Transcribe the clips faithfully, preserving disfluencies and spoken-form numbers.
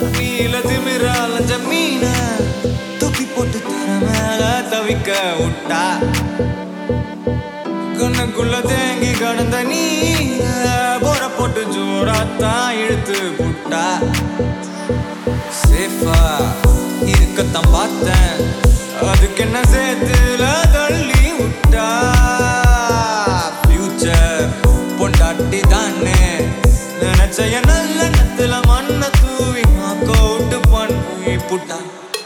நீல திமிரால ஜமீன தூக்கி போட்டு தர மேல தவிக்க விட்டா கண்ணுக்குள்ள தேங்கி கடந்த நீர போற போட்டு ஜோராத்தான் இழுத்து புட்டா சேஃபா இருக்கத்தான் பார்த்தேன் அதுக்கு என்ன சேர்த்துல தள்ளி விட்டா ஃபியூச்சர் பொண்டாட்டி தானே நினைச்ச நல்ல நத்துல மண்ண தூவி கவுட்டு பண்ணி புட்டா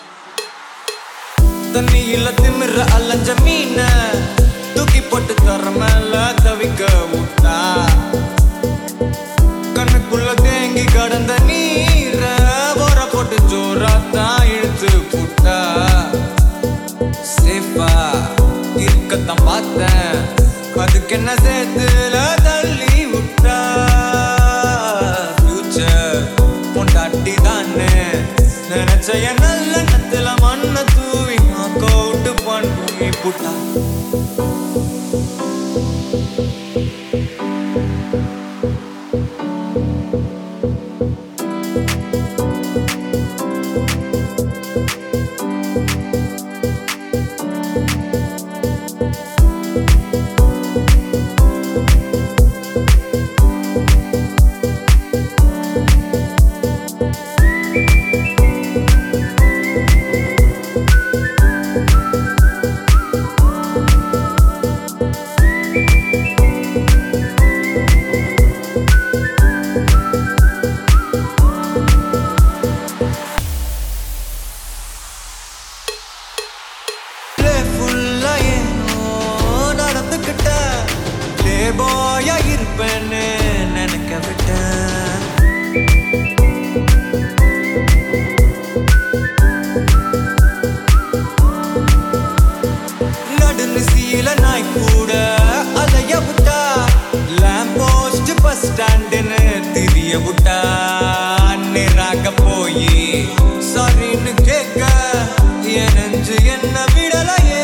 தண்ணியில திமிர அலைஞ்ச மீன தூக்கி போட்டு தர மேல தவிக்க விட்டா கண்ணுக்குள்ள தேங்கி கடந்த நீர போற போட்டு ஜோராத்தான் இழுத்து புட்டா சேஃபா இருக்கத்தான் பார்த்தேன் அதுக்கு என்ன சேர்த்துல தள்ளி விட்டா ஃபியூச்சர் பொண்டாட்டி தானே நினைச்ச நல்ல நத்துல மண்ண தூவி கவுட்டு பண்ணி புட்டா போயா இருப்பேன்னு நினைக்க விட்டேன் நடுநிசையில நாய் கூட அலைய விட்டா லேம்ப் போஸ்ட் பஸ் ஸ்டாண்டுன்னு திரிய விட்டா நேராக போய் சரின்னு கேட்க என் நெஞ்சு என்ன விடலையே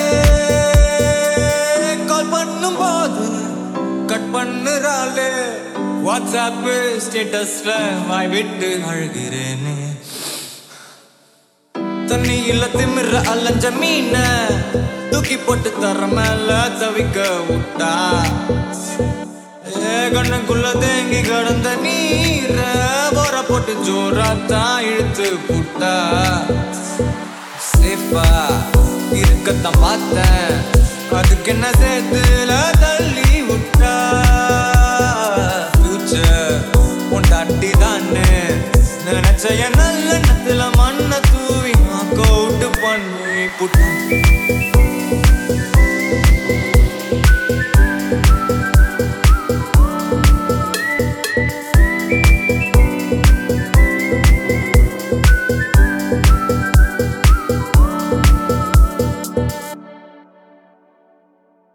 கால் பண்ணும் போது கட் பண்ணுறாளே வாட்ஸ்அப் ஸ்டேட்டஸ்ல வாய் விட்டு அழுகிறேனே தண்ணியில திமிர அலைஞ்ச மீன தூக்கி போட்டு தர மேல தவிக்க விட்டா கண்ணுக்குள்ள தேங்கி கடந்த நீர போற போட்டு ஜோராத்தான் இழுத்து புட்டா சேஃபா இருக்கத்தான் பார்த்தேன் அதுக்கு என்ன சேர்த்துல தள்ளி